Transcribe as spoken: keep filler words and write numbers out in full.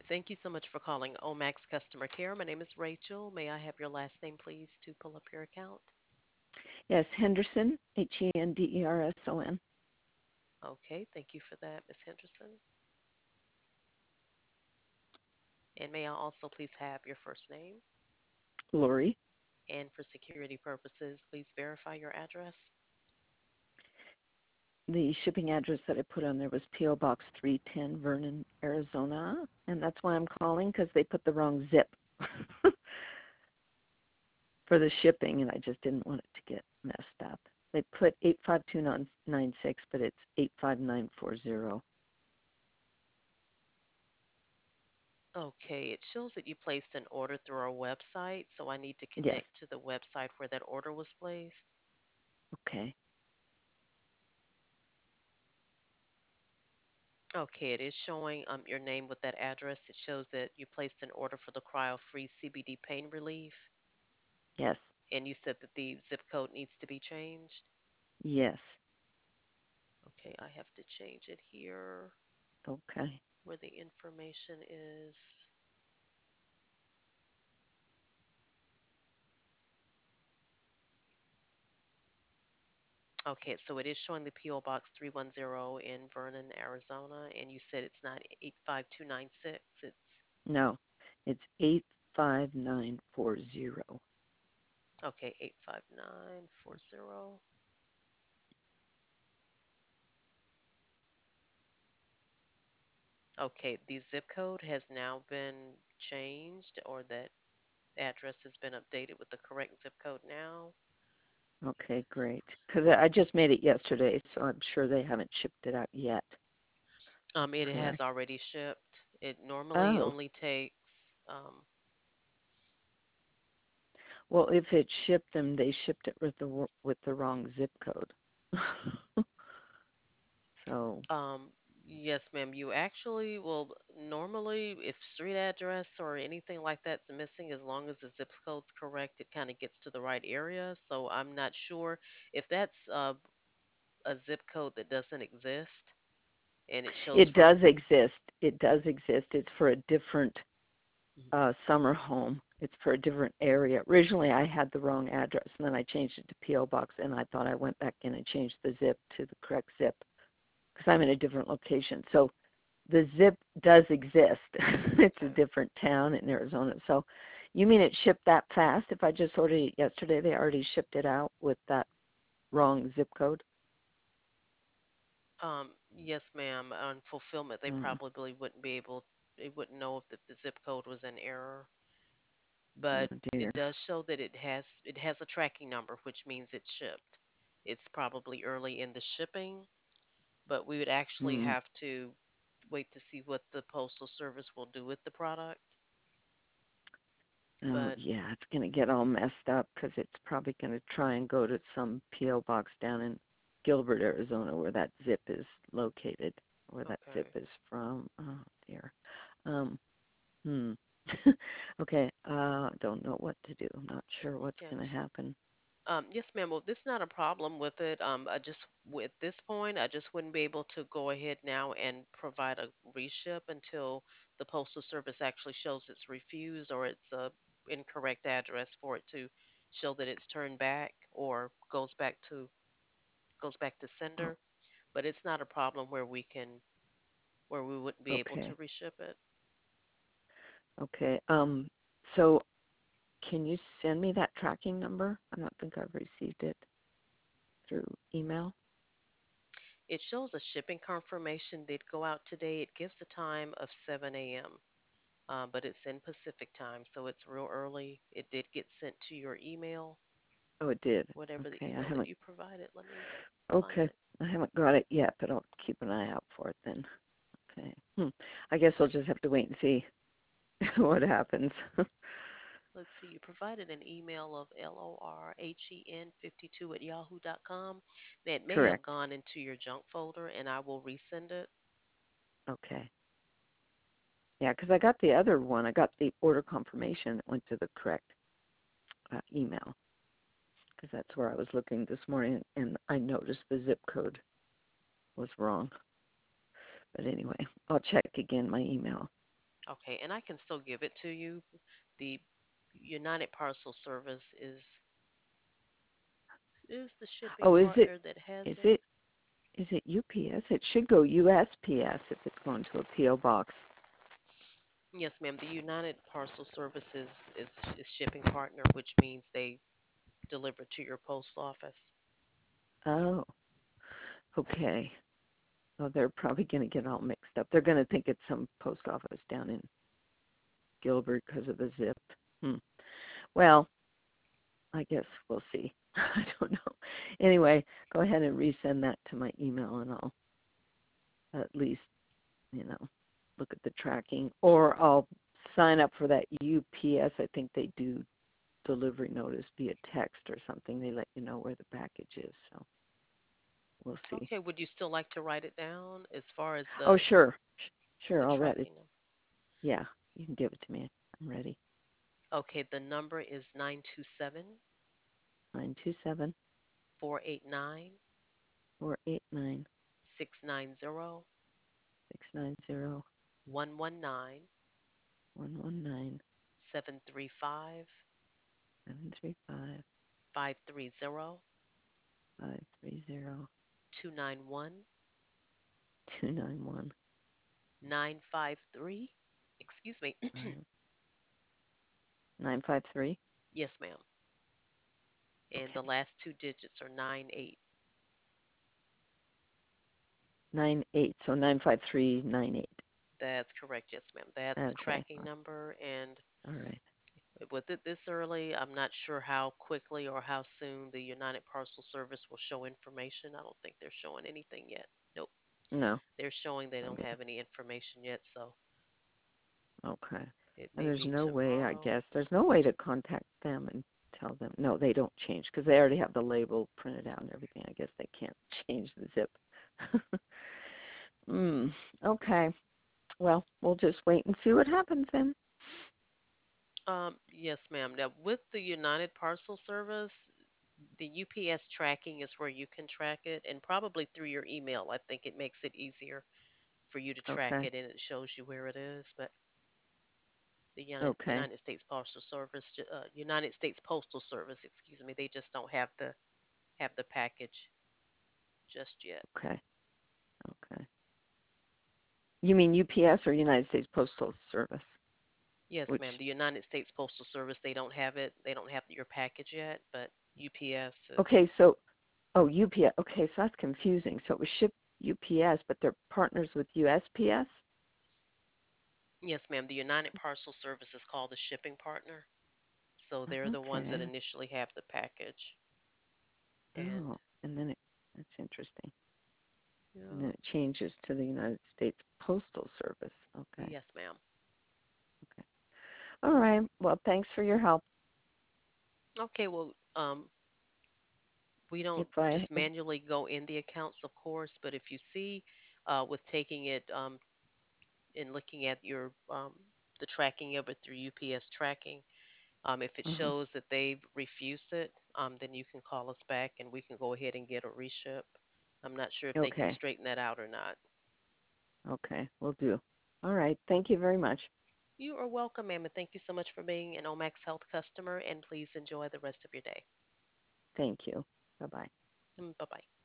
Thank you so much for calling Omax Customer Care. My name is Rachel. May I have your last name, please, to pull up your account? Yes, Henderson, H E N D E R S O N. Okay, thank you for that, Miss Henderson. And may I also please have your first name? Lori. And for security purposes, please verify your address. The shipping address that I put on there was P O. Box three ten, Vernon, Arizona. And that's why I'm calling, because they put the wrong zip for the shipping, and I just didn't want it to get messed up. They put eight five two nine six, but it's eight five nine four zero. Okay, it shows that you placed an order through our website, so I need to Yes. connect to the website where that order was placed. Okay. Okay, it is showing um, your name with that address. It shows that you placed an order for the cryo-free C B D pain relief, Yes. and you said that the zip code needs to be changed. Yes. Okay, I have to change it here Okay. where the information is. Okay, so it is showing the P O Box three one zero in Vernon, Arizona, and you said it's not eight five two nine six. It's No, it's eight five nine four zero. okay, eight five nine four zero. Okay, the zip code has now been changed, or that address has been updated with the correct zip code now. Okay, great. Because I just made it yesterday, so I'm sure they haven't shipped it out yet. Um, it has Correct. already shipped. It normally Oh, only takes um, well, if it shipped them, they shipped it with the wo- with the wrong zip code. So Um, yes, ma'am. You actually will normally, if street address or anything like that's missing, as long as the zip code's correct, it kind of gets to the right area. So I'm not sure if that's uh, a zip code that doesn't exist and it shows it for. does exist. It does exist. It's for a different Mhm. uh, summer home. It's for a different area. Originally, I had the wrong address, and then I changed it to P O. Box, and I thought I went back in and changed the zip to the correct zip because I'm in a different location. So the zip does exist. It's a Okay. different town in Arizona. So you mean it shipped that fast? If I just ordered it yesterday, they already shipped it out with that wrong zip code? Um, yes, ma'am. On fulfillment, they Oh, probably wouldn't be able, they wouldn't know if the, the zip code was in error. oh But dear. it does show that it has it has a tracking number, which means it's shipped. It's probably early in the shipping, but we would actually Hmm. have to wait to see what the postal service will do with the product. Oh But yeah, it's going to get all messed up because it's probably going to try and go to some P O box down in Gilbert, Arizona, where that zip is located, where that zip okay, is from. Oh dear. Um, hmm. Okay, uh, don't know what to do. I'm not sure what's going to yes, happen. um, yes, ma'am. Well, this is not a problem with it. Um, I just at this point, I just wouldn't be able to go ahead now and provide a reship until the postal service actually shows it's refused or it's a incorrect address for it to show that it's turned back or goes back to goes back to Oh, sender. But it's not a problem where we can where we wouldn't be able to okay, reship it. okay. Um, so can you send me that tracking number? I don't think I've received it through email. It shows a shipping confirmation did go out today. It gives the time of seven a m. Uh, but it's in Pacific time, so it's real early. It did get sent to your email, Oh, it did. whatever the Okay, I email that haven't. you provided. Let me find Okay, it. I haven't got it yet, but I'll keep an eye out for it then. Okay. Hmm. I guess we'll just have to wait and see what happens. Let's see, you provided an email of lorhen fifty-two at yahoo dot com. That may have Correct. gone into your junk folder, and I will resend it. Okay. Yeah, because I got the other one. I got the order confirmation that went to the correct uh, email because that's where I was looking this morning, and I noticed the zip code was wrong. But anyway, I'll check again my email. Okay, and I can still give it to you. The United Parcel Service is is the shipping Oh, is it partner that has is it. it is it U P S? It should go U S P S if it's going to a P O box. Yes, ma'am. The United Parcel Service is, is is shipping partner, which means they deliver to your post office. Oh, okay. Well, they're probably going to get all mixed up. They're going to think it's some post office down in Gilbert because of the zip. Hmm. Well, I guess we'll see. I don't know. Anyway, go ahead and resend that to my email, and I'll at least, you know, look at the tracking. Or I'll sign up for that U P S. I think they do delivery notice via text or something. They let you know where the package is. So we'll see. Okay, would you still like to write it down as far as Oh, the sure. Sure, the I'll write it. tracking number? Yeah, you can give it to me. I'm ready. Okay, the number is nine two seven, Nine two seven four eight nine, four eight nine six nine zero, six nine zero one one nine, one one nine seven three five, seven three five five three zero, five three zero two nine one, two nine one nine five three. Excuse me. five nine five three Yes, ma'am. And the Okay. last two digits are nine eight. Nine eight. So nine five three nine eight. That's correct. Yes, ma'am. That's the Okay. tracking number. And All right. with it this early, I'm not sure how quickly or how soon the United Parcel Service will show information. I don't think they're showing anything yet. Nope. No. They're showing they don't Okay. have any information yet, so Okay. it And may there's be no way, I tomorrow. guess, there's no way to contact them and tell them. No, they don't change because they already have the label printed out and everything. I guess they can't change the zip. mm, okay. Well, we'll just wait and see what happens then. Um, yes, ma'am. Now, with the United Parcel Service, the U P S tracking is where you can track it, and probably through your email. I think it makes it easier for you to track Okay. it, and it shows you where it is. But the United Okay. United States Postal Service, ju- uh, United States Postal Service, excuse me, they just don't have the have the package just yet. Okay. Okay. You mean U P S or United States Postal Service? Yes, ma'am. Which, The United States Postal Service, they don't have it. They don't have your package yet, but U P S okay, is. so, oh, U P S. Okay, so that's confusing. So it was shipped U P S, but they're partners with U S P S? Yes, ma'am. The United Parcel Service is called the shipping partner. So they're the ones that Okay. initially have the package. And Oh, and then it, that's interesting. And then yeah, it changes to the United States Postal Service. Okay. yes, ma'am. Okay. All right. Well, thanks for your help. Okay, well, um, we don't If I, just manually go in the accounts, of course, but if you see uh, with taking it um, and looking at your um, the tracking of it through U P S tracking, um, if it uh shows that they've refused it, um, then you can call us back and we can go ahead and get a reship. I'm not sure if they can okay. straighten that out or not. Okay. We'll do. All right. Thank you very much. You are welcome, ma'am, and thank you so much for being an Omax Health customer. And please enjoy the rest of your day. Thank you. Bye bye. Bye bye.